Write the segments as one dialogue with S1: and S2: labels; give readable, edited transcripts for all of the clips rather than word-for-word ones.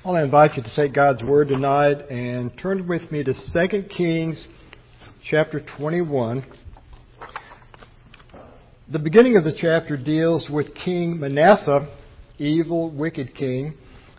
S1: I'll invite you to take God's Word tonight and turn with me to 2 Kings chapter 21. The beginning of the chapter deals with King Manasseh, evil, wicked king.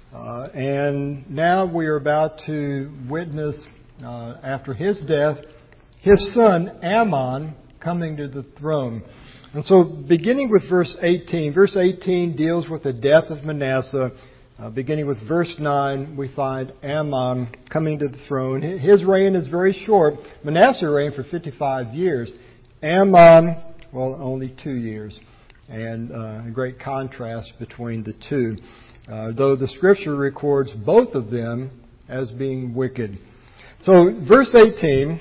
S1: And now we are about to witness, after his death, his son Amon coming to the throne. And so beginning with verse 18. Verse 18 deals with the death of Manasseh. Beginning with verse 9, we find Amon coming to the throne. His reign is very short. Manasseh reigned for 55 years. Amon, well, only 2 years. And a great contrast between the two. Though the Scripture records both of them as being wicked. So, verse 18,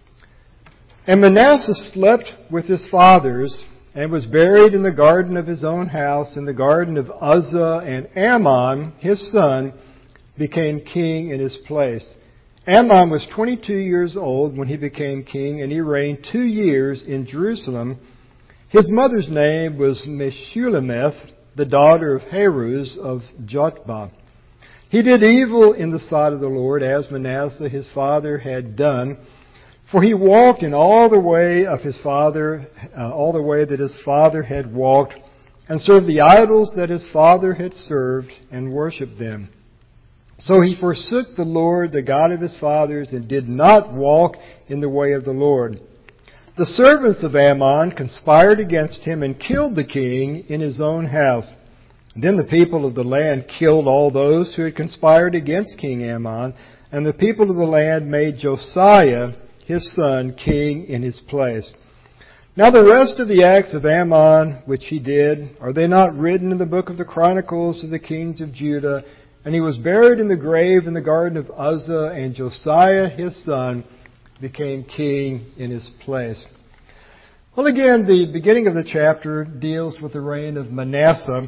S1: and Manasseh slept with his fathers, and was buried in the garden of his own house, in the garden of Uzzah, and Amon, his son, became king in his place. Amon was 22 years old when he became king, and he reigned 2 years in Jerusalem. His mother's name was Meshullemeth, the daughter of Haruz of Jotbah. He did evil in the sight of the Lord, as Manasseh his father had done. For he walked in all the way of his father, all the way that his father had walked, and served the idols that his father had served, and worshipped them. So he forsook the Lord, the God of his fathers, and did not walk in the way of the Lord. The servants of Amon conspired against him and killed the king in his own house. Then the people of the land killed all those who had conspired against King Amon, and the people of the land made Josiah, his son, king in his place. Now the rest of the acts of Amon, which he did, are they not written in the book of the Chronicles of the kings of Judah? And he was buried in the grave in the garden of Uzzah, and Josiah, his son, became king in his place. Well, again, the beginning of the chapter deals with the reign of Manasseh.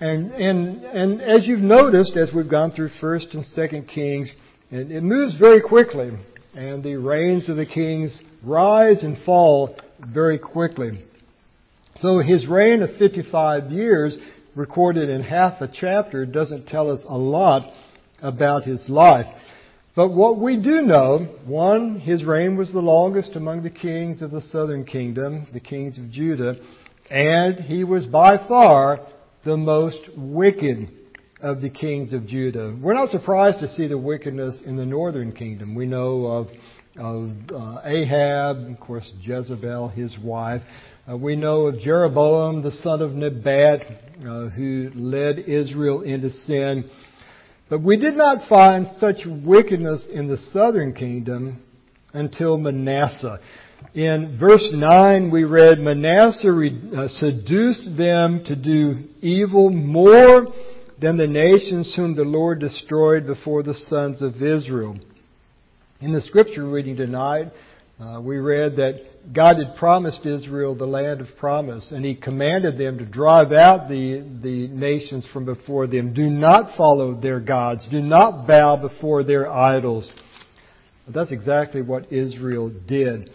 S1: And as you've noticed, as we've gone through 1st and 2nd Kings, it moves very quickly. And the reigns of the kings rise and fall very quickly. So his reign of 55 years, recorded in half a chapter, doesn't tell us a lot about his life. But what we do know, one, his reign was the longest among the kings of the southern kingdom, the kings of Judah, and he was by far the most wicked of the kings of Judah. We're not surprised to see the wickedness in the northern kingdom. We know of Ahab, of course Jezebel, his wife. We know of Jeroboam, the son of Nebat, who led Israel into sin. But we did not find such wickedness in the southern kingdom until Manasseh. In verse 9 we read, Manasseh seduced them to do evil more than the nations whom the Lord destroyed before the sons of Israel. In the scripture reading tonight, we read that God had promised Israel the land of promise, and He commanded them to drive out the nations from before them. Do not follow their gods. Do not bow before their idols. But that's exactly what Israel did.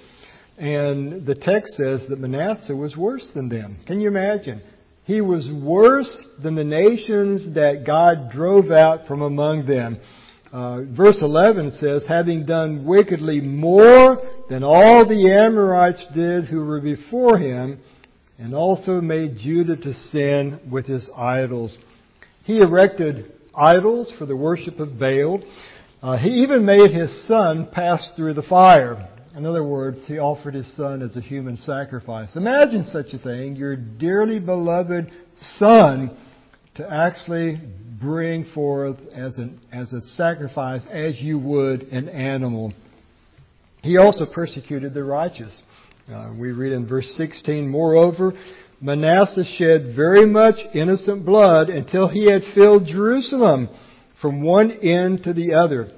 S1: And the text says that Manasseh was worse than them. Can you imagine? He was worse than the nations that God drove out from among them. Verse 11 says, having done wickedly more than all the Amorites did who were before him, and also made Judah to sin with his idols. He erected idols for the worship of Baal. He even made his son pass through the fire. In other words, he offered his son as a human sacrifice. Imagine such a thing, your dearly beloved son to actually bring forth as a sacrifice as you would an animal. He also persecuted the righteous. We read in verse 16, moreover, Manasseh shed very much innocent blood until he had filled Jerusalem from one end to the other.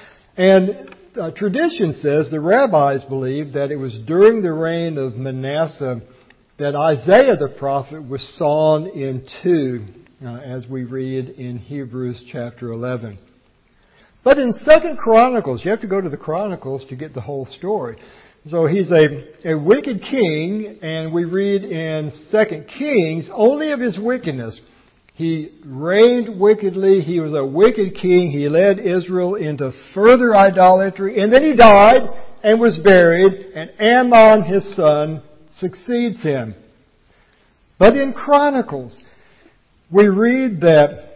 S1: And tradition says, the rabbis believe that it was during the reign of Manasseh that Isaiah the prophet was sawn in two, as we read in Hebrews chapter 11. But in 2 Chronicles, you have to go to the Chronicles to get the whole story. So he's a wicked king, and we read in 2 Kings only of his wickedness. He reigned wickedly. He was a wicked king. He led Israel into further idolatry. And then he died and was buried. And Ammon, his son, succeeds him. But in Chronicles, we read that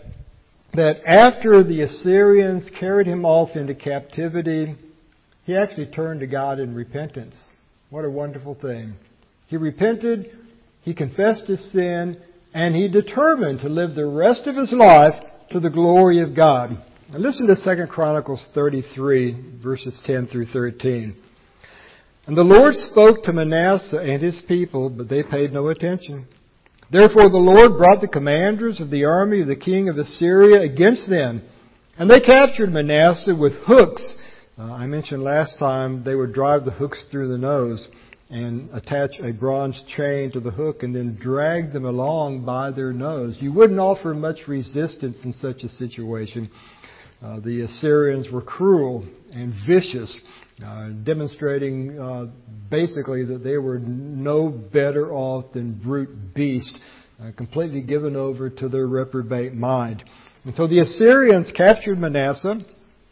S1: after the Assyrians carried him off into captivity, he actually turned to God in repentance. What a wonderful thing. He repented, he confessed his sin, and he determined to live the rest of his life to the glory of God. Now listen to 2 Chronicles 33, verses 10 through 13. And the Lord spoke to Manasseh and his people, but they paid no attention. Therefore the Lord brought the commanders of the army of the king of Assyria against them, and they captured Manasseh with hooks. I mentioned last time they would drive the hooks through the nose and attach a bronze chain to the hook and then drag them along by their nose. You wouldn't offer much resistance in such a situation. The Assyrians were cruel and vicious, demonstrating basically that they were no better off than brute beasts, completely given over to their reprobate mind. And so the Assyrians captured Manasseh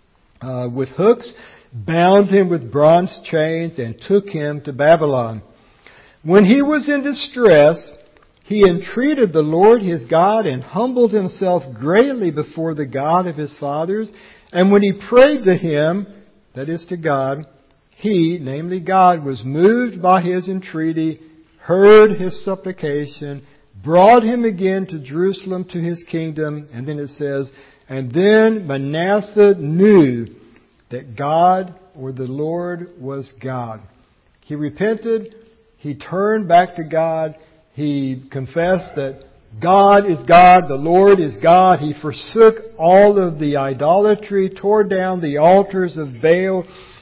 S1: with hooks, bound him with bronze chains, and took him to Babylon. When he was in distress, he entreated the Lord his God and humbled himself greatly before the God of his fathers. And when he prayed to him, that is to God, he, namely God, was moved by his entreaty, heard his supplication, brought him again to Jerusalem to his kingdom. And then it says, and then Manasseh knew that God, or the Lord, was God. He repented. He turned back to God. He confessed that God is God, the Lord is God. He forsook all of the idolatry, tore down the altars of Baal.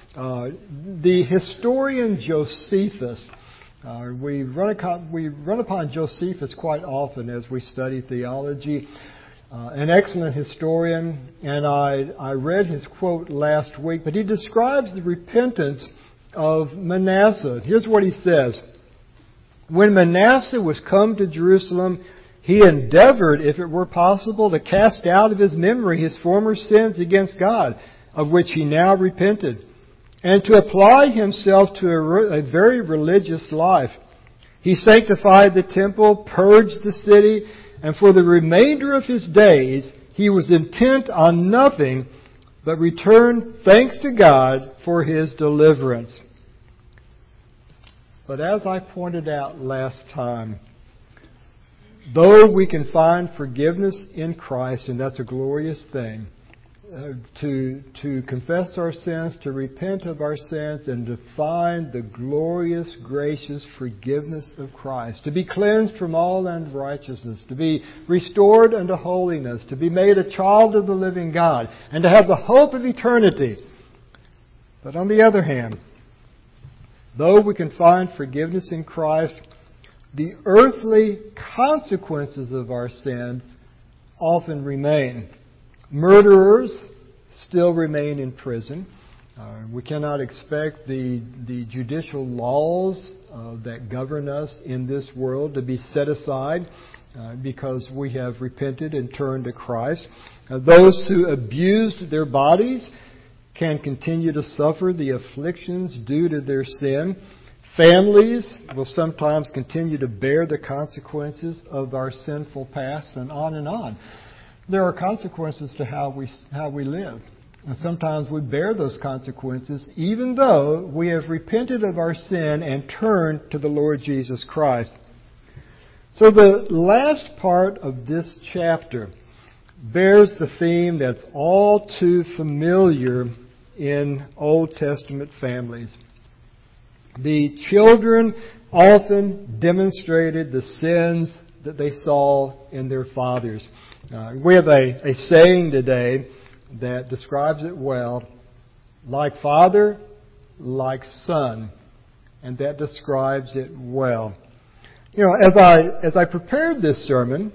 S1: The historian Josephus, we run upon Josephus quite often as we study theology. An excellent historian, and I read his quote last week, but he describes the repentance of Manasseh. Here's what he says. When Manasseh was come to Jerusalem, he endeavored, if it were possible, to cast out of his memory his former sins against God, of which he now repented, and to apply himself to a very religious life. He sanctified the temple, purged the city, and for the remainder of his days, he was intent on nothing but returned thanks to God for his deliverance. But as I pointed out last time, though we can find forgiveness in Christ, and that's a glorious thing, to confess our sins, to repent of our sins, and to find the glorious, gracious forgiveness of Christ, to be cleansed from all unrighteousness, to be restored unto holiness, to be made a child of the living God, and to have the hope of eternity. But on the other hand, though we can find forgiveness in Christ, the earthly consequences of our sins often remain. Murderers still remain in prison. We cannot expect the judicial laws that govern us in this world to be set aside because we have repented and turned to Christ. Those who abused their bodies can continue to suffer the afflictions due to their sin. Families will sometimes continue to bear the consequences of our sinful past, and on and on. There are consequences to how we live. And sometimes we bear those consequences even though we have repented of our sin and turned to the Lord Jesus Christ. So the last part of this chapter bears the theme that's all too familiar in Old Testament families. The children often demonstrated the sins that they saw in their fathers. We have a saying today that describes it well, like father, like son, and that describes it well. As I prepared this sermon,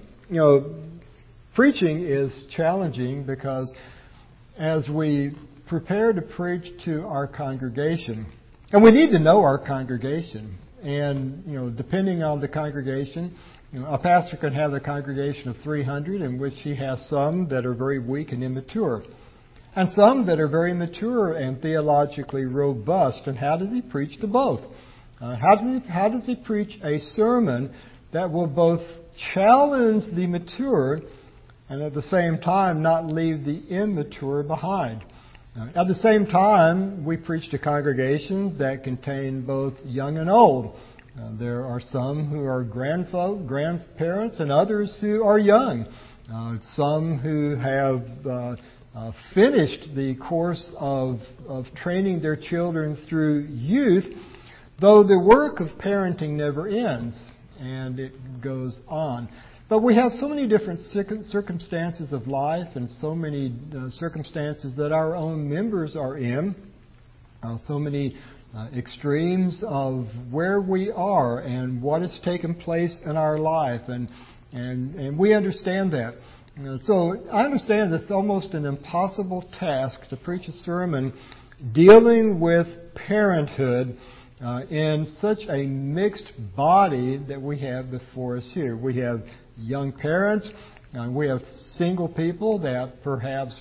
S1: preaching is challenging because as we prepare to preach to our congregation, and we need to know our congregation, and depending on the congregation, A pastor can have a congregation of 300 in which he has some that are very weak and immature, and some that are very mature and theologically robust. And how does he preach to both? How does he preach a sermon that will both challenge the mature and at the same time not leave the immature behind? At the same time, we preach to congregations that contain both young and old. There are some who are grandparents and others who are young. Some who have finished the course of training their children through youth, though the work of parenting never ends, and it goes on. But we have so many different circumstances of life and so many circumstances that our own members are in, so many extremes of where we are and what has taken place in our life, and we understand that. So I understand it's almost an impossible task to preach a sermon dealing with parenthood in such a mixed body that we have before us here. We have young parents, we have single people that perhaps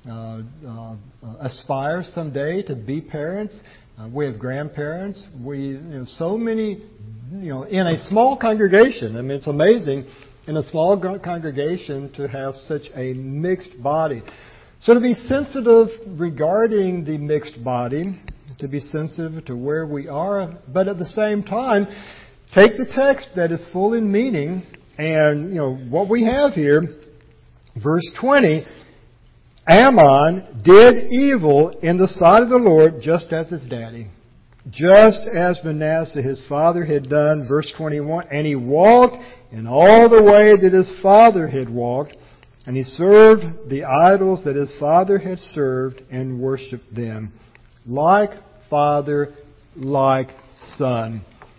S1: aspire someday to be parents. We have grandparents. So many, in a small congregation. I mean, it's amazing in a small congregation to have such a mixed body. So to be sensitive regarding the mixed body, to be sensitive to where we are, but at the same time, take the text that is full in meaning, and what we have here, verse 20, Ammon did evil in the sight of the Lord just as his daddy. Just as Manasseh his father had done, verse 21, and he walked in all the way that his father had walked, and he served the idols that his father had served and worshipped them. Like father, like son.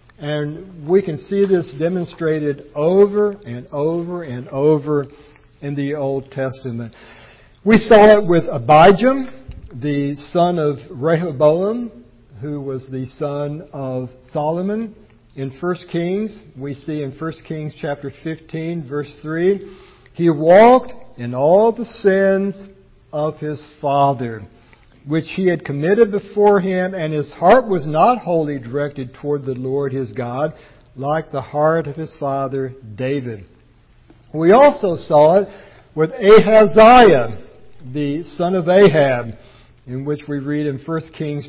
S1: And we can see this demonstrated over and over and over in the Old Testament. We saw it with Abijam, the son of Rehoboam, who was the son of Solomon. In 1 Kings, we see in 1 Kings chapter 15, verse 3, he walked in all the sins of his father, which he had committed before him, and his heart was not wholly directed toward the Lord his God, like the heart of his father David. We also saw it with Ahaziah, the son of Ahab, in which we read in 1 Kings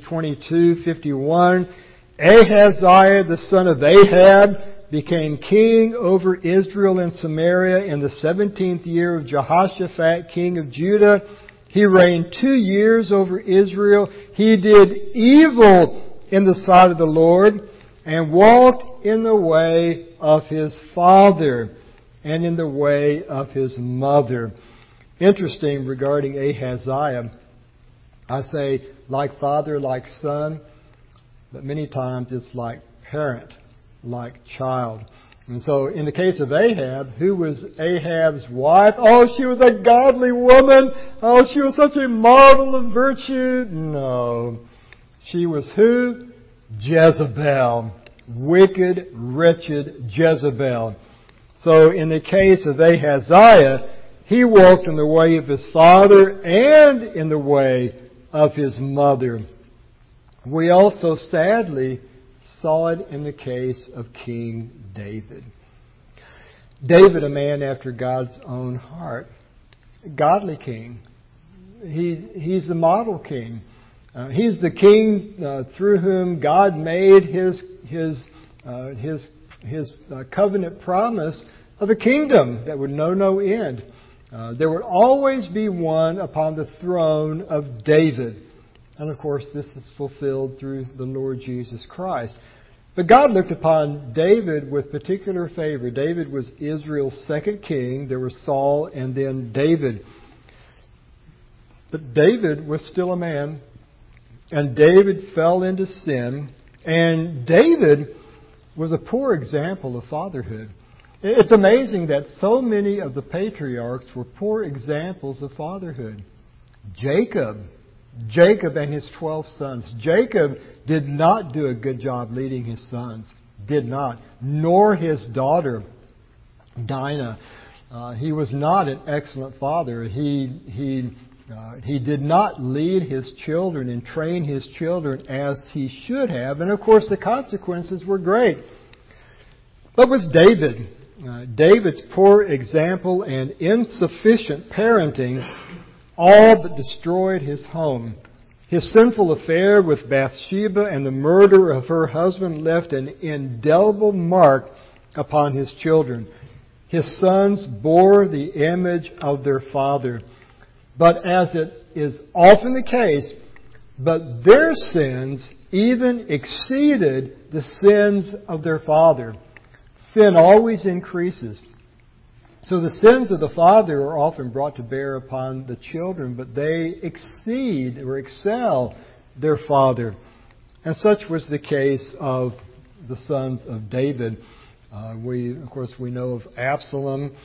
S1: 22:51, Ahaziah, the son of Ahab, became king over Israel and Samaria in the 17th year of Jehoshaphat, king of Judah. He reigned 2 years over Israel. He did evil in the sight of the Lord and walked in the way of his father and in the way of his mother. Interesting regarding Ahaziah. I say like father, like son, but many times it's like parent, like child. And so in the case of Ahab, who was Ahab's wife? Oh, she was a godly woman. Oh, she was such a model of virtue. No. She was who? Jezebel. Wicked, wretched Jezebel. So in the case of Ahaziah, he walked in the way of his father and in the way of his mother. We also sadly saw it in the case of King David. David, a man after God's own heart. Godly king. He's the model king. He's the king through whom God made his covenant promise of a kingdom that would know no end. There would always be one upon the throne of David. And of course, this is fulfilled through the Lord Jesus Christ. But God looked upon David with particular favor. David was Israel's second king. There was Saul and then David. But David was still a man. And David fell into sin. And David was a poor example of fatherhood. It's amazing that so many of the patriarchs were poor examples of fatherhood. Jacob and his 12 sons. Jacob did not do a good job leading his sons. Did not. Nor his daughter. Dinah. He was not an excellent father. He did not lead his children and train his children as he should have. And of course the consequences were great. But with David, David's poor example and insufficient parenting all but destroyed his home. His sinful affair with Bathsheba and the murder of her husband left an indelible mark upon his children. His sons bore the image of their father. But as it is often the case, but their sins even exceeded the sins of their father. Sin always increases. So the sins of the father are often brought to bear upon the children, but they exceed or excel their father. And such was the case of the sons of David. We know of Absalom.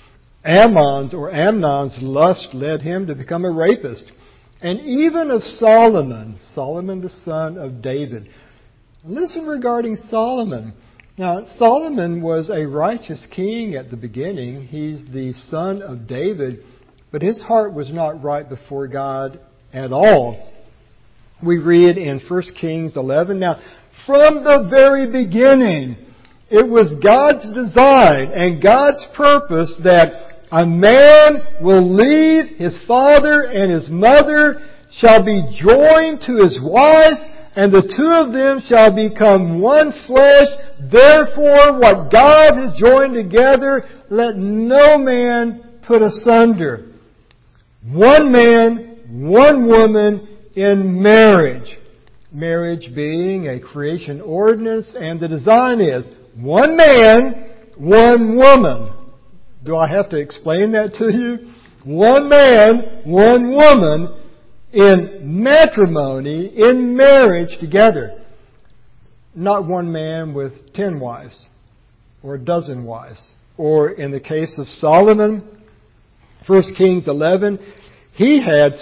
S1: Amnon's lust led him to become a rapist. And even of Solomon the son of David. Listen regarding Solomon. Now, Solomon was a righteous king at the beginning. He's the son of David, but his heart was not right before God at all. We read in 1 Kings 11, now, from the very beginning, it was God's design and God's purpose that a man will leave his father and his mother, shall be joined to his wife, and the two of them shall become one flesh. Therefore, what God has joined together, let no man put asunder. One man, one woman in marriage. Marriage being a creation ordinance, and the design is one man, one woman. Do I have to explain that to you? One man, one woman in matrimony, in marriage together. Not one man with 10 wives or a dozen wives. Or in the case of Solomon, 1 Kings 11, he had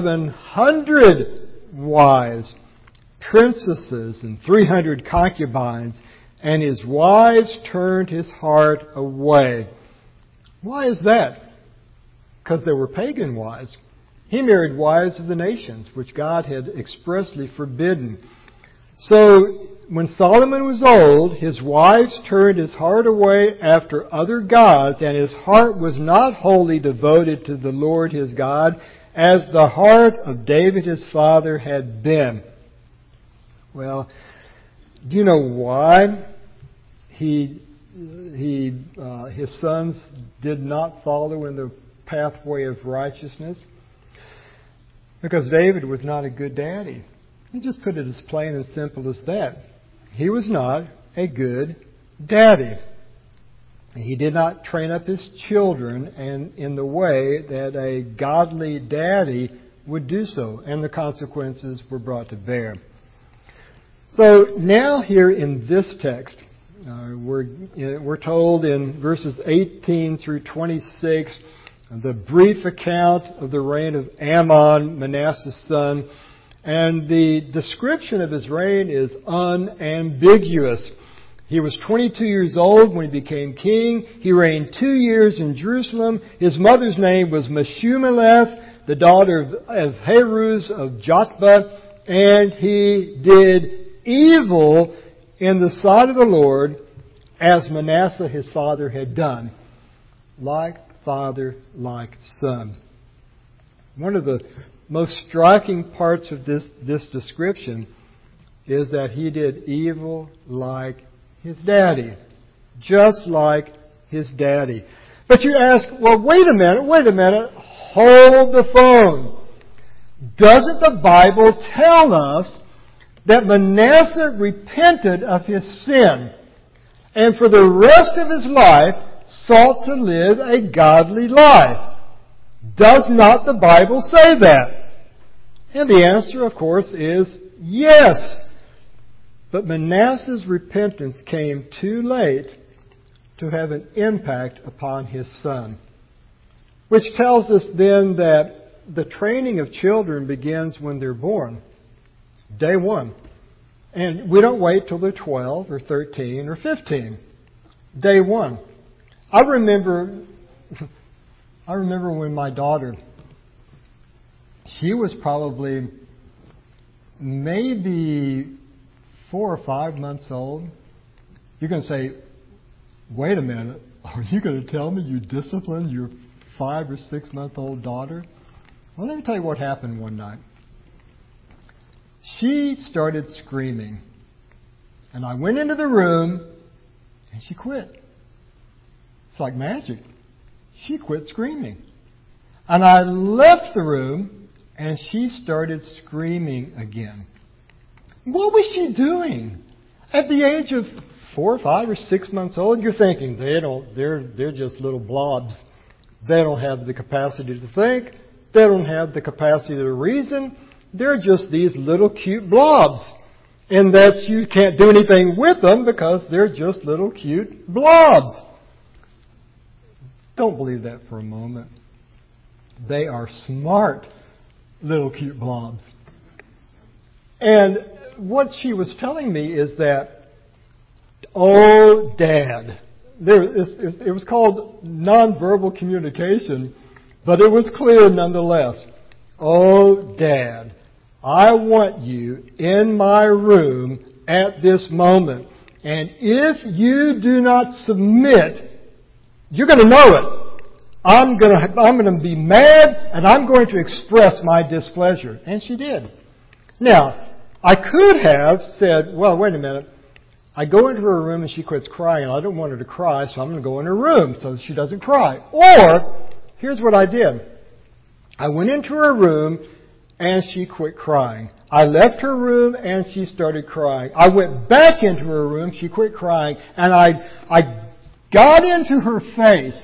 S1: 700 wives, princesses, and 300 concubines, and his wives turned his heart away. Why is that? Because they were pagan wives. He married wives of the nations, which God had expressly forbidden. So, when Solomon was old, his wives turned his heart away after other gods, and his heart was not wholly devoted to the Lord his God, as the heart of David his father had been. Well, do you know why his sons did not follow in the pathway of righteousness? Because David was not a good daddy. He just put it as plain and simple as that. He was not a good daddy. He did not train up his children and in the way that a godly daddy would do so, and the consequences were brought to bear. So now here in this text, we're told in verses 18 through 26, the brief account of the reign of Amon, Manasseh's son, and the description of his reign is unambiguous. He was 22 years old when he became king. He reigned 2 years in Jerusalem. His mother's name was Meshumeleth, the daughter of Haruz of Jotbah, and he did evil in the sight of the Lord as Manasseh his father had done. Like father, like son. One of the most striking parts of this description is that he did evil like his daddy. Just like his daddy. But you ask, well, wait a minute, hold the phone. Doesn't the Bible tell us that Manasseh repented of his sin and for the rest of his life sought to live a godly life? Does not the Bible say that? And the answer, of course, is yes. But Manasseh's repentance came too late to have an impact upon his son. Which tells us then that the training of children begins when they're born. Day one. And we don't wait till they're 12 or 13 or 15. Day one. I remember when my daughter, she was probably maybe 4 or 5 months old. You're going to say, wait a minute, are you going to tell me you disciplined your 5 or 6 month old daughter? Well, let me tell you what happened one night. She started screaming. And I went into the room and she quit. It's like magic. She quit screaming. And I left the room and she started screaming again. What was she doing? At the age of 4, 5, or 6 months old, you're thinking they're just little blobs. They don't have the capacity to think. They don't have the capacity to reason. They're just these little cute blobs. And that you can't do anything with them because they're just little cute blobs. Don't believe that for a moment. They are smart little cute blobs. And what she was telling me is that, oh, Dad, it was called nonverbal communication, but it was clear nonetheless. Oh, Dad, I want you in my room at this moment. And if you do not submit, you're going to know it. I'm going to be mad and I'm going to express my displeasure. And she did. Now, I could have said, well, wait a minute. I go into her room and she quits crying and I don't want her to cry, so I'm going to go in her room so she doesn't cry. Or, here's what I did. I went into her room and she quit crying. I left her room and she started crying. I went back into her room, she quit crying, and I got into her face.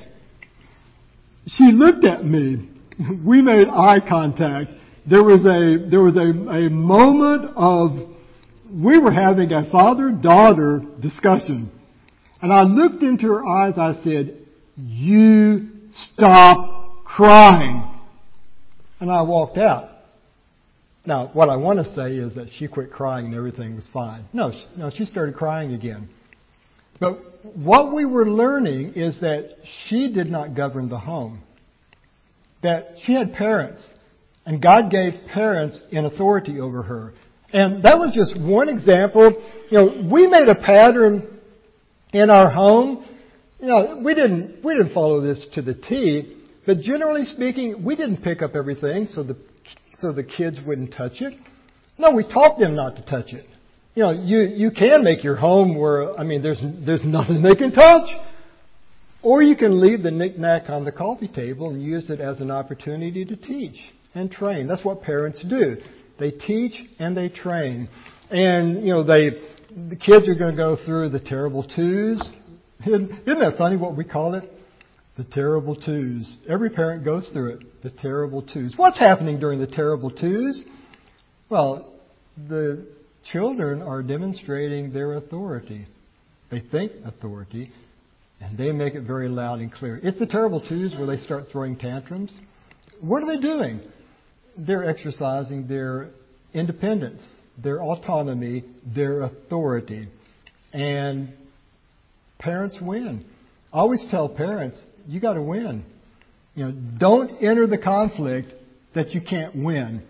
S1: She looked at me. We made eye contact. There was a moment of, we were having a father-daughter discussion. And I looked into her eyes, I said, you stop crying. And I walked out. Now, what I want to say is that she quit crying and everything was fine. No, she started crying again. But what we were learning is that she did not govern the home. That she had parents, and God gave parents an authority over her. And that was just one example. We made a pattern in our home. We didn't follow this to the T, but generally speaking, we didn't pick up everything so the kids wouldn't touch it. No, we taught them not to touch it. You can make your home where, there's nothing they can touch. Or you can leave the knick-knack on the coffee table and use it as an opportunity to teach and train. That's what parents do. They teach and they train. And, the kids are going to go through the terrible twos. Isn't that funny what we call it? The terrible twos. Every parent goes through it. The terrible twos. What's happening during the terrible twos? Well, the children are demonstrating their authority. They think authority, and they make it very loud and clear. It's the terrible twos where they start throwing tantrums. What are they doing? They're exercising their independence, their autonomy, their authority. And parents win. I always tell parents, you got to win. Don't enter the conflict that you can't win.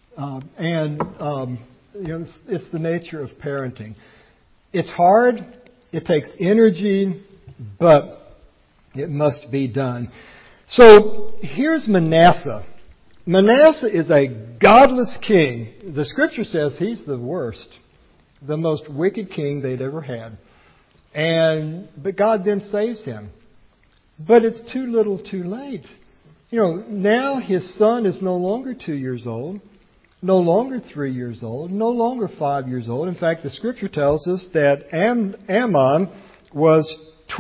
S1: It's the nature of parenting. It's hard. It takes energy, but it must be done. So here's Manasseh. Manasseh is a godless king. The scripture says he's the worst, the most wicked king they'd ever had. But God then saves him. But it's too little too late. Now his son is no longer 2 years old, no longer 3 years old, no longer 5 years old. In fact, the scripture tells us that Ammon was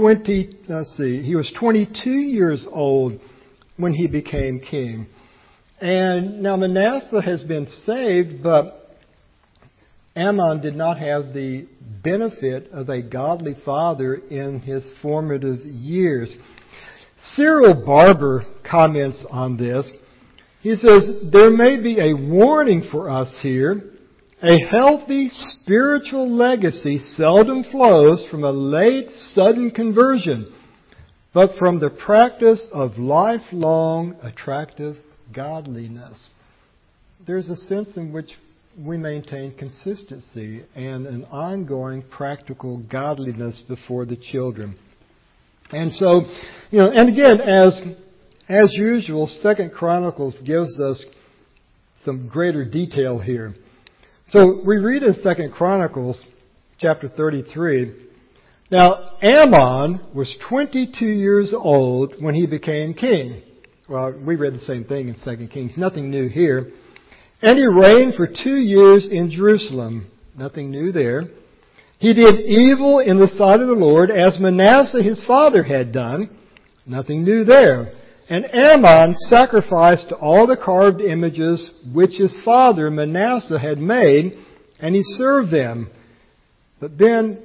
S1: 22 years old when he became king. And now Manasseh has been saved, but Ammon did not have the benefit of a godly father in his formative years. Cyril Barber comments on this. He says, there may be a warning for us here. A healthy spiritual legacy seldom flows from a late, sudden conversion. but from the practice of lifelong attractive godliness. There's a sense in which we maintain consistency and an ongoing practical godliness before the children. And so, and again, as usual, 2 Chronicles gives us some greater detail here. So we read in 2 Chronicles chapter 33, now Ammon was 22 years old when he became king. Well, we read the same thing in 2 Kings. Nothing new here. And he reigned for 2 years in Jerusalem. Nothing new there. He did evil in the sight of the Lord as Manasseh his father had done. Nothing new there. And Ammon sacrificed to all the carved images which his father Manasseh had made, and he served them. But then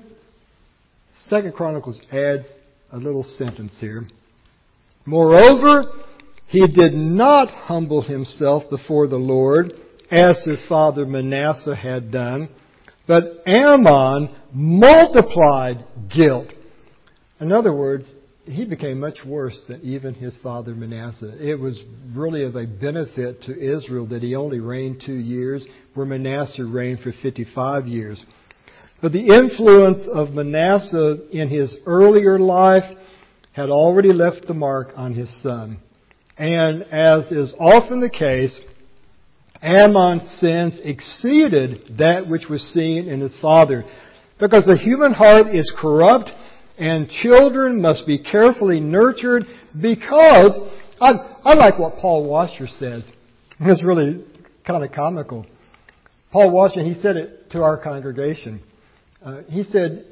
S1: 2 Chronicles adds a little sentence here. Moreover, he did not humble himself before the Lord as his father Manasseh had done, but Ammon multiplied guilt. In other words, he became much worse than even his father Manasseh. It was really of a benefit to Israel that he only reigned 2 years, where Manasseh reigned for 55 years. But the influence of Manasseh in his earlier life had already left the mark on his son. And as is often the case, Ammon's sins exceeded that which was seen in his father. Because the human heart is corrupt, and children must be carefully nurtured, because I like what Paul Washer says. It's really kind of comical. Paul Washer, he said it to our congregation. He said,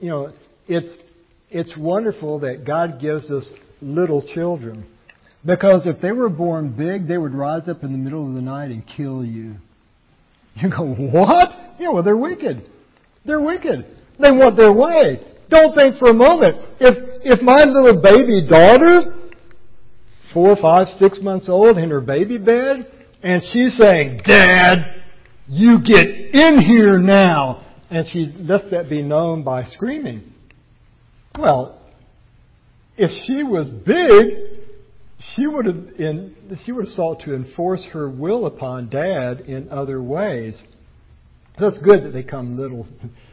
S1: it's wonderful that God gives us little children. Because if they were born big, they would rise up in the middle of the night and kill you. You go, what? Well, they're wicked. They're wicked. They want their way. Don't think for a moment. If my little baby daughter, 4, 5, 6 months old, in her baby bed, and she's saying, Dad, you get in here now, and she lets that be known by screaming. Well, if she was big, she would have sought to enforce her will upon Dad in other ways. So it's good that they come little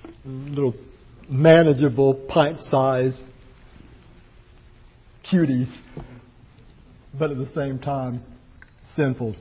S1: manageable, pint-sized cuties, but at the same time, sinful.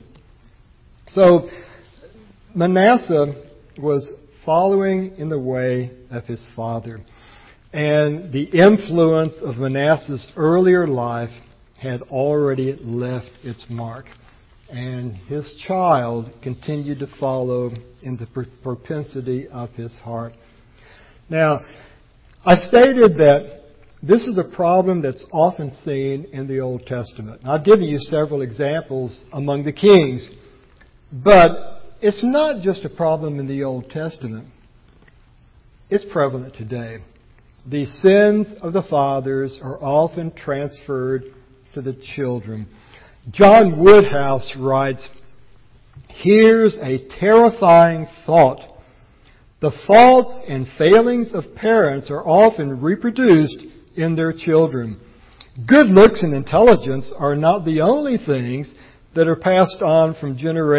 S1: So Manasseh was following in the way of his father. And the influence of Manasseh's earlier life had already left its mark. And his child continued to follow in the propensity of his heart. Now, I stated that this is a problem that's often seen in the Old Testament. I've given you several examples among the kings. But it's not just a problem in the Old Testament. It's prevalent today. The sins of the fathers are often transferred to the children. John Woodhouse writes, "Here's a terrifying thought. The faults and failings of parents are often reproduced in their children. Good looks and intelligence are not the only things that are passed on from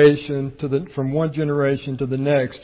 S1: one generation to the next.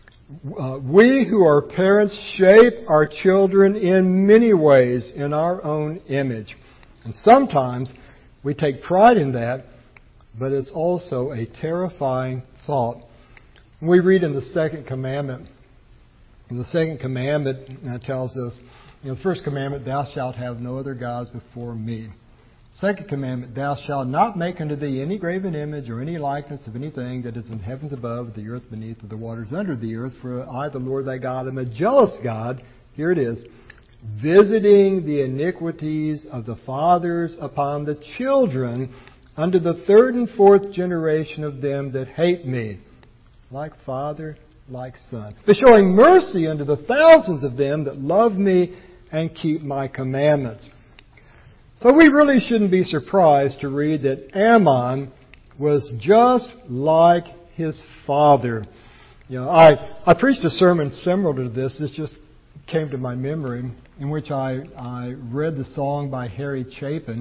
S1: We who are parents shape our children in many ways in our own image. And sometimes we take pride in that, but it's also a terrifying thought." We read in the Second Commandment. And the Second Commandment tells us, the first commandment, thou shalt have no other gods before me. Second commandment, thou shalt not make unto thee any graven image or any likeness of anything that is in heavens above, the earth beneath, or the waters under the earth. For I, the Lord thy God, am a jealous God. Here it is. Visiting the iniquities of the fathers upon the children unto the third and fourth generation of them that hate me. Like father, like son. But showing mercy unto the thousands of them that love me and keep my commandments. So we really shouldn't be surprised to read that Ammon was just like his father. I preached a sermon similar to this. It's just came to my memory, in which I read the song by Harry Chapin,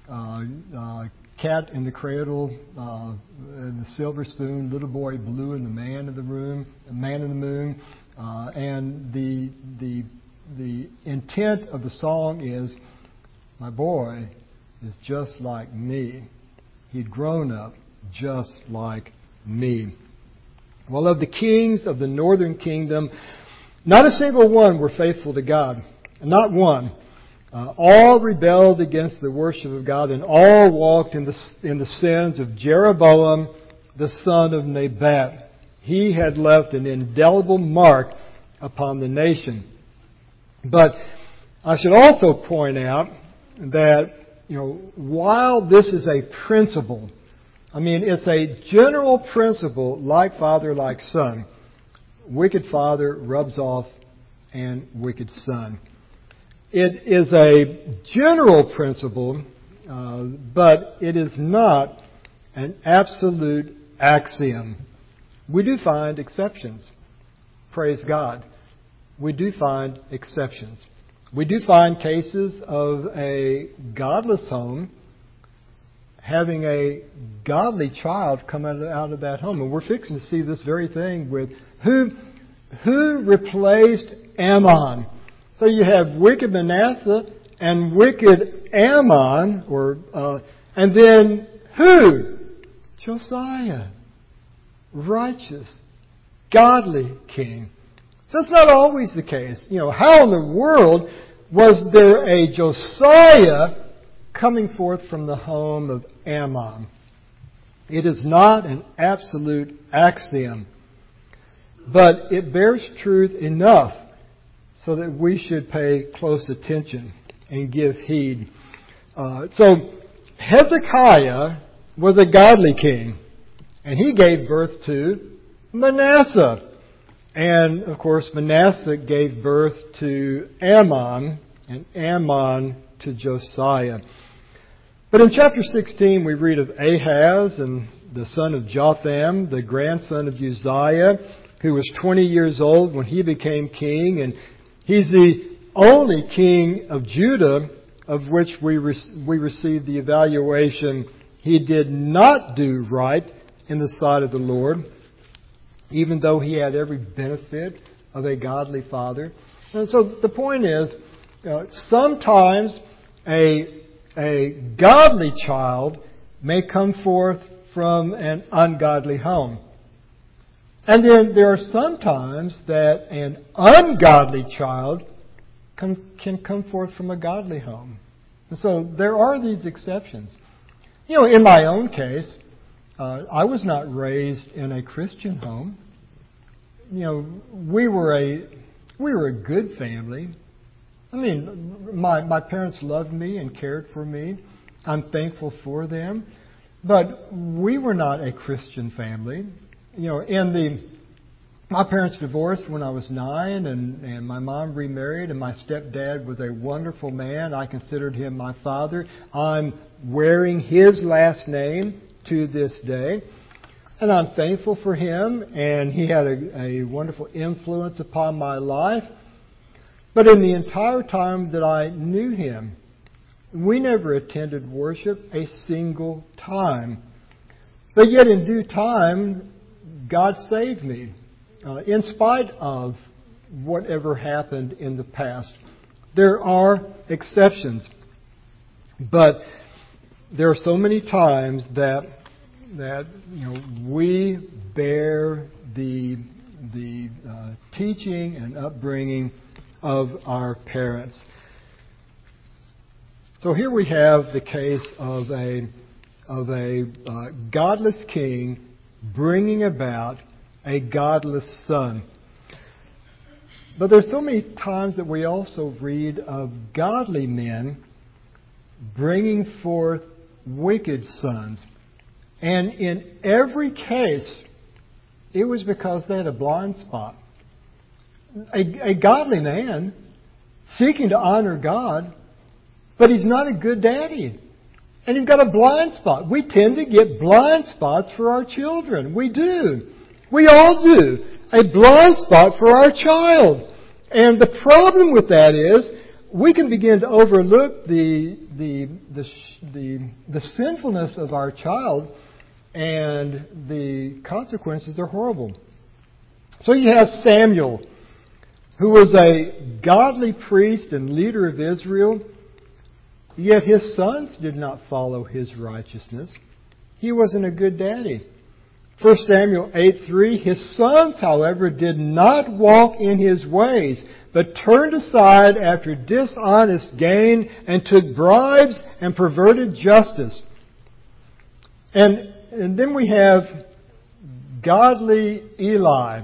S1: Cat in the Cradle, and the Silver Spoon, Little Boy Blue, and the Man in the Moon. And the intent of the song is, my boy is just like me. He'd grown up just like me. Well, of the kings of the northern kingdom, not a single one were faithful to God. Not one. All rebelled against the worship of God, and all walked in the sins of Jeroboam, the son of Nebat. He had left an indelible mark upon the nation. But I should also point out that, while this is a principle, it's a general principle, like father, like son. Wicked father rubs off and wicked son. It is a general principle, but it is not an absolute axiom. We do find exceptions. Praise God. We do find exceptions. We do find cases of a godless home having a godly child come out of that home. And we're fixing to see this very thing with who replaced Ammon. So you have wicked Manasseh and wicked Ammon, and then who? Josiah. Righteous, godly king. So it's not always the case. How in the world was there a Josiah coming forth from the home of Ammon? It is not an absolute axiom, but it bears truth enough so that we should pay close attention and give heed. So Hezekiah was a godly king, and he gave birth to Manasseh. And, of course, Manasseh gave birth to Ammon, and Ammon to Josiah. But in chapter 16, we read of Ahaz, and the son of Jotham, the grandson of Uzziah, who was 20 years old when he became king. And he's the only king of Judah of which we receive the evaluation, he did not do right in the sight of the Lord, even though he had every benefit of a godly father. And so the point is, sometimes a godly child may come forth from an ungodly home. And then there are some times that an ungodly child can come forth from a godly home. And so there are these exceptions. In my own case, I was not raised in a Christian home. We were a good family. My parents loved me and cared for me. I'm thankful for them. But we were not a Christian family. My parents divorced when I was 9, and my mom remarried, and my stepdad was a wonderful man. I considered him my father. I'm wearing his last name to this day, and I'm thankful for him, and he had a wonderful influence upon my life. But in the entire time that I knew him, we never attended worship a single time. But yet in due time, God saved me, in spite of whatever happened in the past. There are exceptions, but there are so many times that we bear the teaching and upbringing of our parents. So here we have the case of a godless king bringing about a godless son. But there's so many times that we also read of godly men bringing forth wicked sons. And in every case, it was because they had a blind spot. A godly man seeking to honor God, but he's not a good daddy. And he's got a blind spot. We tend to get blind spots for our children. We do. We all do. A blind spot for our child. And the problem with that is we can begin to overlook the sinfulness of our child, and the consequences are horrible. So you have Samuel, who was a godly priest and leader of Israel, yet his sons did not follow his righteousness. He wasn't a good daddy. 1 Samuel 8:3, his sons, however, did not walk in his ways, but turned aside after dishonest gain and took bribes and perverted justice. And then we have godly Eli,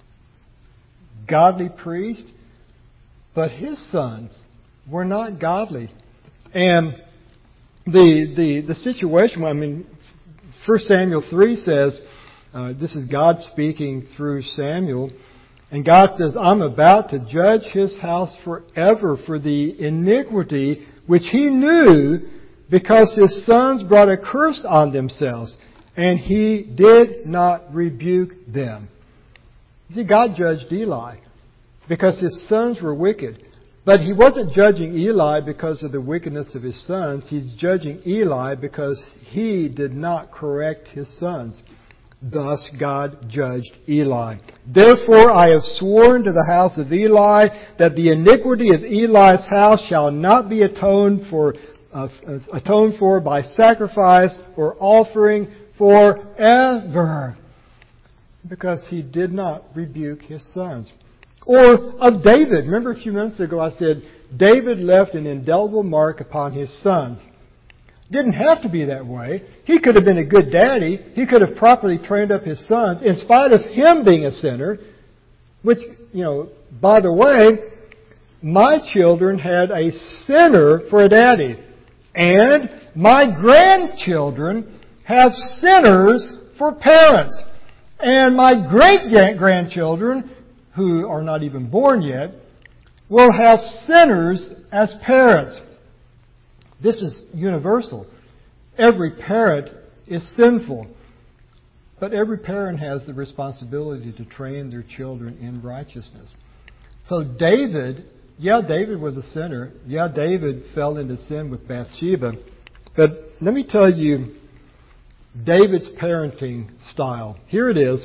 S1: godly priest, but his sons were not godly. And the situation, 1 Samuel 3 says, this is God speaking through Samuel, and God says, I'm about to judge his house forever for the iniquity which he knew, because his sons brought a curse on themselves, and he did not rebuke them. You see, God judged Eli because his sons were wicked. But he wasn't judging Eli because of the wickedness of his sons. He's judging Eli because he did not correct his sons. Thus God judged Eli. Therefore I have sworn to the house of Eli that the iniquity of Eli's house shall not be atoned for by sacrifice or offering forever, because he did not rebuke his sons. Or of David. Remember a few minutes ago I said David left an indelible mark upon his sons. Didn't have to be that way. He could have been a good daddy. He could have properly trained up his sons in spite of him being a sinner. Which, by the way, my children had a sinner for a daddy. And my grandchildren have sinners for parents. And my great-grandchildren, who are not even born yet, will have sinners as parents. This is universal. Every parent is sinful. But every parent has the responsibility to train their children in righteousness. So David was a sinner. Yeah, David fell into sin with Bathsheba. But let me tell you David's parenting style. Here it is.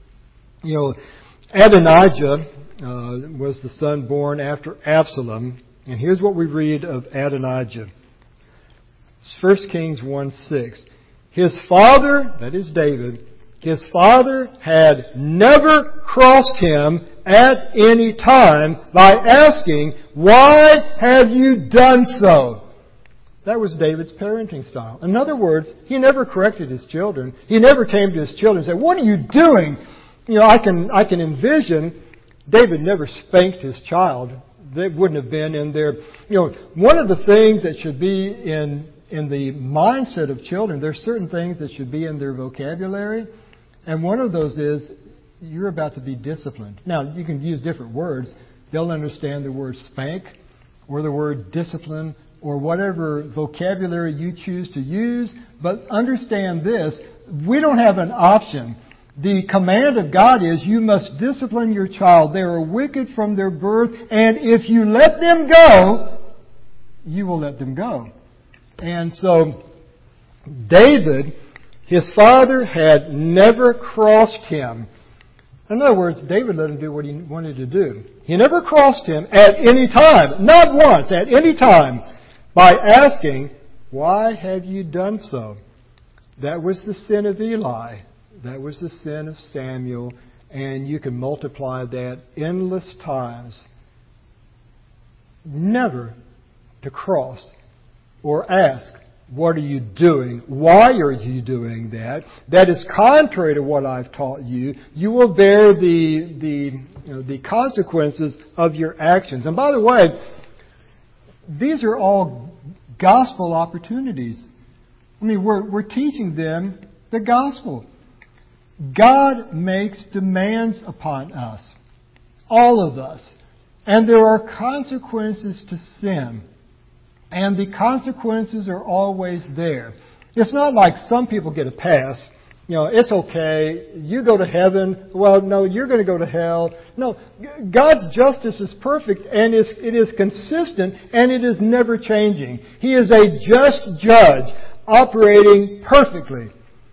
S1: Adonijah was the son born after Absalom. And here's what we read of Adonijah. 1 Kings 1:6. His father, that is David, his father had never crossed him at any time by asking, "Why have you done so?" That was David's parenting style. In other words, he never corrected his children. He never came to his children and said, "What are you doing?" I can envision David never spanked his child. They wouldn't have been in their... one of the things that should be in the mindset of children, there's certain things that should be in their vocabulary. And one of those is, you're about to be disciplined. Now, you can use different words. They'll understand the word spank or the word discipline or whatever vocabulary you choose to use. But understand this, we don't have an option. The command of God is you must discipline your child. They are wicked from their birth, and if you let them go, you will let them go. And so David, his father had never crossed him. In other words, David let him do what he wanted to do. He never crossed him at any time, not once, at any time, by asking, "Why have you done so?" That was the sin of Eli. That was the sin of Samuel. And you can multiply that endless times. Never to cross or ask, "What are you doing? Why are you doing that? That is contrary to what I've taught you." You will bear the consequences of your actions. And by the way, these are all gospel opportunities. We're teaching them the gospel. God makes demands upon us, all of us. And there are consequences to sin. And the consequences are always there. It's not like some people get a pass. It's okay. You go to heaven. Well, no, you're going to go to hell. No, God's justice is perfect and it is consistent and it is never changing. He is a just judge operating perfectly.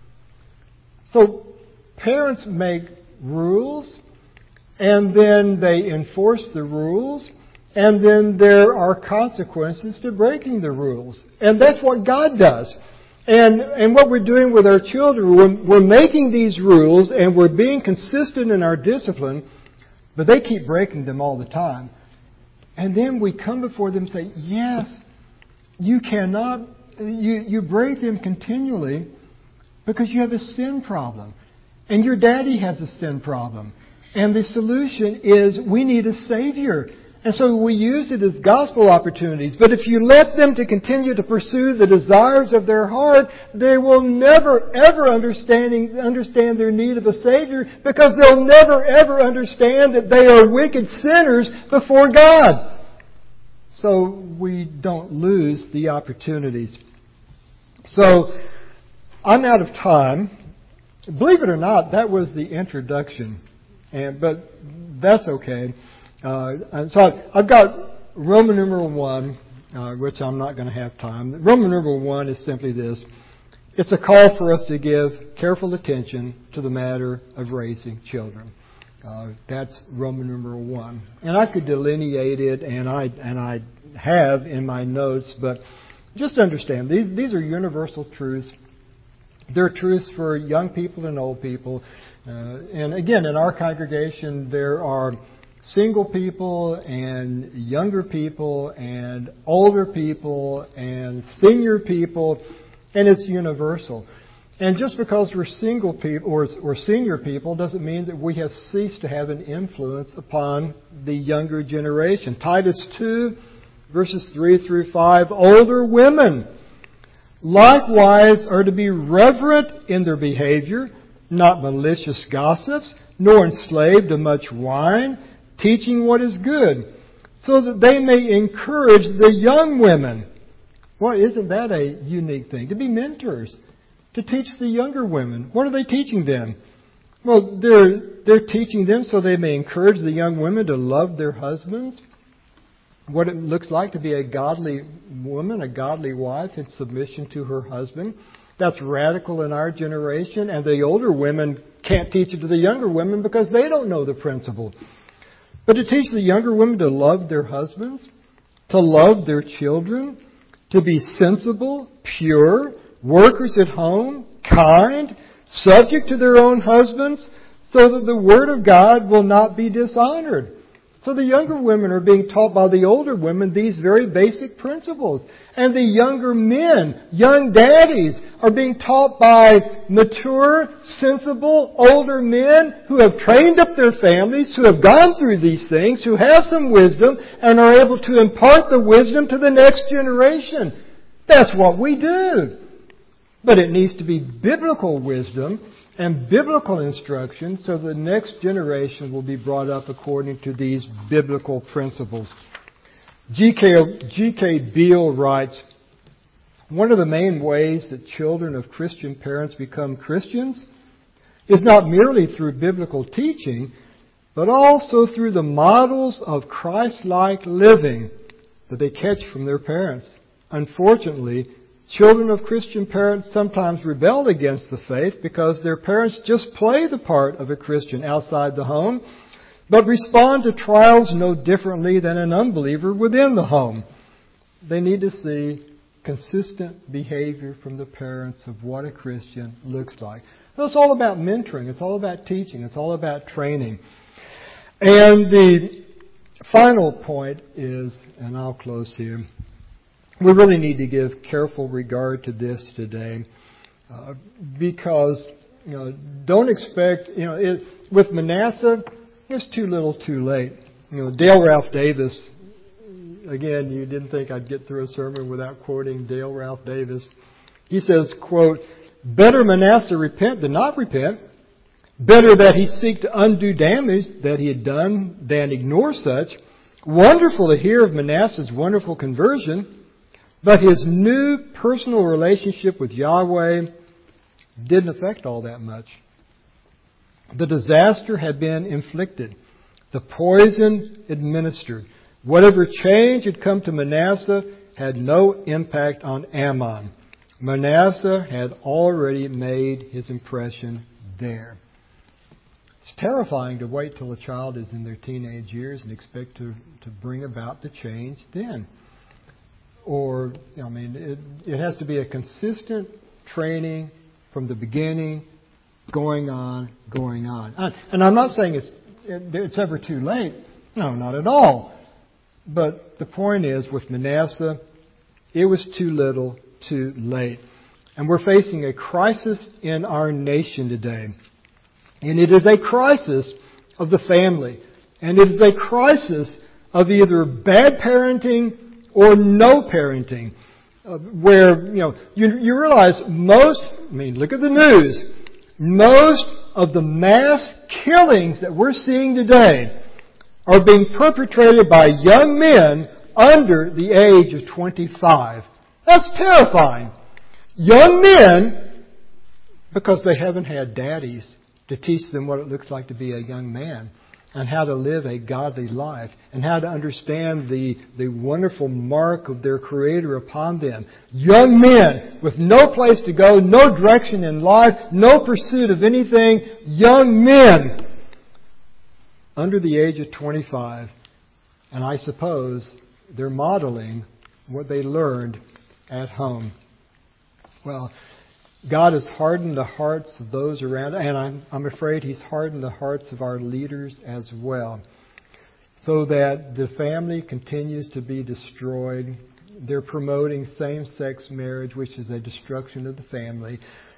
S1: So parents make rules and then they enforce the rules and then there are consequences to breaking the rules. And that's what God does. And what we're doing with our children, we're making these rules and we're being consistent in our discipline, but they keep breaking them all the time. And then we come before them and say, yes, you cannot, you break them continually because you have a sin problem. And your daddy has a sin problem. And the solution is we need a Savior. And so we use it as gospel opportunities. But if you let them to continue to pursue the desires of their heart, they will never, ever understand their need of a Savior because they'll never, ever understand that they are wicked sinners before God. So we don't lose the opportunities. So I'm out of time. Believe it or not, that was the introduction. But that's okay. And so I've got Roman numeral 1, which I'm not going to have time. Roman numeral 1 is simply this. It's a call for us to give careful attention to the matter of raising children. That's Roman numeral 1. And I could delineate it, and I have in my notes, but just understand, these are universal truths. They're truths for young people and old people. And again, in our congregation, there are single people and younger people and older people and senior people, and it's universal. And just because we're single people or senior people doesn't mean that we have ceased to have an influence upon the younger generation. Titus 2, verses 3 through 5, older women likewise are to be reverent in their behavior, not malicious gossips, nor enslaved to much wine, teaching what is good, so that they may encourage the young women. Well, isn't that a unique thing? To be mentors, to teach the younger women. What are they teaching them? Well, they're teaching them so they may encourage the young women to love their husbands, what it looks like to be a godly woman, a godly wife in submission to her husband. That's radical in our generation, and the older women can't teach it to the younger women because they don't know the principle. But to teach the younger women to love their husbands, to love their children, to be sensible, pure, workers at home, kind, subject to their own husbands, so that the Word of God will not be dishonored. So the younger women are being taught by the older women these very basic principles. And the younger men, young daddies, are being taught by mature, sensible, older men who have trained up their families, who have gone through these things, who have some wisdom, and are able to impart the wisdom to the next generation. That's what we do. But it needs to be biblical wisdom and biblical instruction so the next generation will be brought up according to these biblical principles. G.K. Beale writes, one of the main ways that children of Christian parents become Christians is not merely through biblical teaching, but also through the models of Christ-like living that they catch from their parents. Unfortunately, children of Christian parents sometimes rebel against the faith because their parents just play the part of a Christian outside the home, but respond to trials no differently than an unbeliever within the home. They need to see consistent behavior from the parents of what a Christian looks like. So it's all about mentoring. It's all about teaching. It's all about training. And the final point is, and I'll close here, we really need to give careful regard to this today because, don't expect, with Manasseh, it's too little too late. Dale Ralph Davis, again, you didn't think I'd get through a sermon without quoting Dale Ralph Davis. He says, quote, better Manasseh repent than not repent. Better that he seek to undo damage that he had done than ignore such. Wonderful to hear of Manasseh's wonderful conversion, but his new personal relationship with Yahweh didn't affect all that much. The disaster had been inflicted. The poison administered. Whatever change had come to Manasseh had no impact on Ammon. Manasseh had already made his impression there. It's terrifying to wait till a child is in their teenage years and expect to bring about the change then. Or, it has to be a consistent training from the beginning, going on. And I'm not saying it's ever too late. No, not at all. But the point is, with Manasseh, it was too little, too late. And we're facing a crisis in our nation today. And it is a crisis of the family. And it is a crisis of either bad parenting or no parenting. Where, you realize look at the news. Most of the mass killings that we're seeing today are being perpetrated by young men under the age of 25. That's terrifying. Young men, because they haven't had daddies to teach them what it looks like to be a young man and how to live a godly life and how to understand the wonderful mark of their Creator upon them. Young men with no place to go, no direction in life, no pursuit of anything. Young men under the age of 25. And I suppose they're modeling what they learned at home. Well, God has hardened the hearts of those around, and I'm afraid He's hardened the hearts of our leaders as well, so that the family continues to be destroyed. They're promoting same-sex marriage, which is a destruction of the family.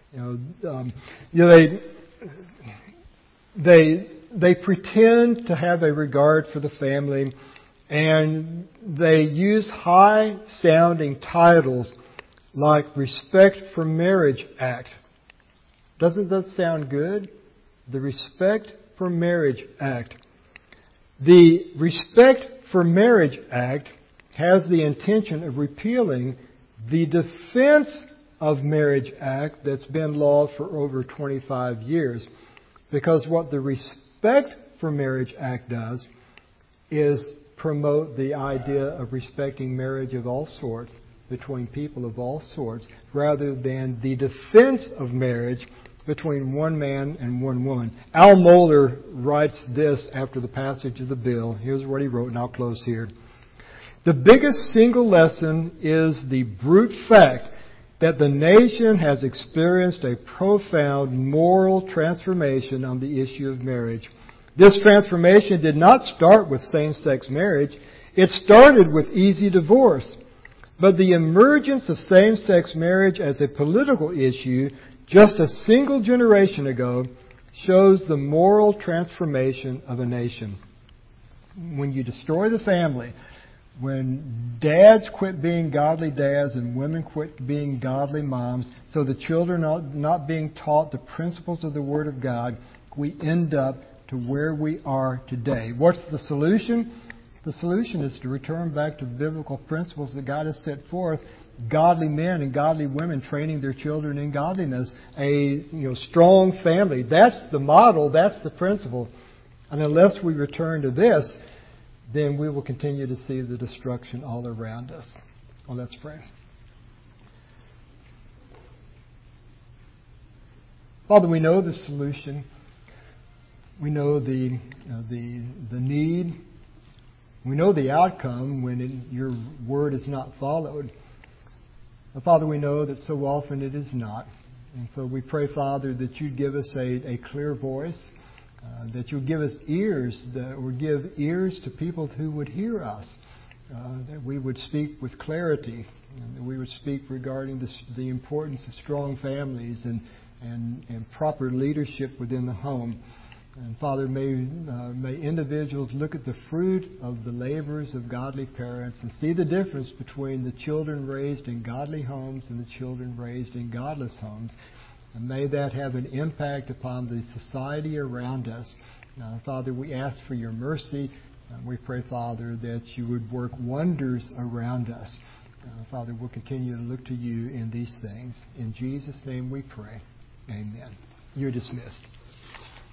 S1: They pretend to have a regard for the family, and they use high-sounding titles like Respect for Marriage Act. Doesn't that sound good? The Respect for Marriage Act. The Respect for Marriage Act has the intention of repealing the Defense of Marriage Act that's been law for over 25 years. Because what the Respect for Marriage Act does is promote the idea of respecting marriage of all sorts, between people of all sorts, rather than the defense of marriage between one man and one woman. Al Mohler writes this after the passage of the bill. Here's what he wrote, and I'll close here. The biggest single lesson is the brute fact that the nation has experienced a profound moral transformation on the issue of marriage. This transformation did not start with same-sex marriage. It started with easy divorce. But the emergence of same-sex marriage as a political issue just a single generation ago shows the moral transformation of a nation. When you destroy the family, when dads quit being godly dads and women quit being godly moms, so the children are not being taught the principles of the Word of God, we end up to where we are today. What's the solution? The solution is to return back to the biblical principles that God has set forth. Godly men and godly women training their children in godliness. A strong family. That's the model. That's the principle. And unless we return to this, then we will continue to see the destruction all around us. Well, let's pray. Father, we know the solution. We know the need. We know the outcome when your word is not followed. But Father, we know that so often it is not. And so we pray, Father, that you'd give us a clear voice, that you'd give us ears, or give ears to people who would hear us, that we would speak with clarity, and that we would speak regarding the importance of strong families and proper leadership within the home. And Father, may individuals look at the fruit of the labors of godly parents and see the difference between the children raised in godly homes and the children raised in godless homes. And may that have an impact upon the society around us. Father, we ask for your mercy. We pray, Father, that you would work wonders around us. Father, we'll continue to look to you in these things. In Jesus' name we pray. Amen. You're dismissed.